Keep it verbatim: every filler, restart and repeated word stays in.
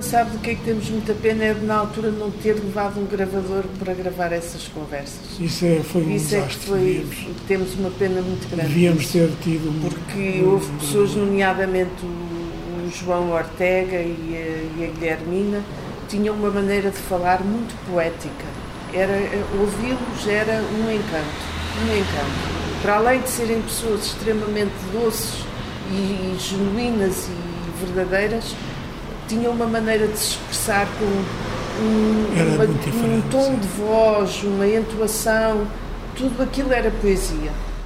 sabe do que é que temos muita pena é de, na altura, não ter levado um gravador para gravar essas conversas. Isso é, foi um Isso é que desastre. foi, Devíamos, temos uma pena muito grande. devíamos ter tido um... Porque um, houve um pessoas, gravador. nomeadamente o, o João Ortega e a, e a Guilhermina, tinham uma maneira de falar muito poética. Era, ouvi-los era um encanto, um encanto. Para além de serem pessoas extremamente doces e, e genuínas e verdadeiras, tinham uma maneira de se expressar com um, uma, um tom de voz, uma entoação, tudo aquilo era poesia.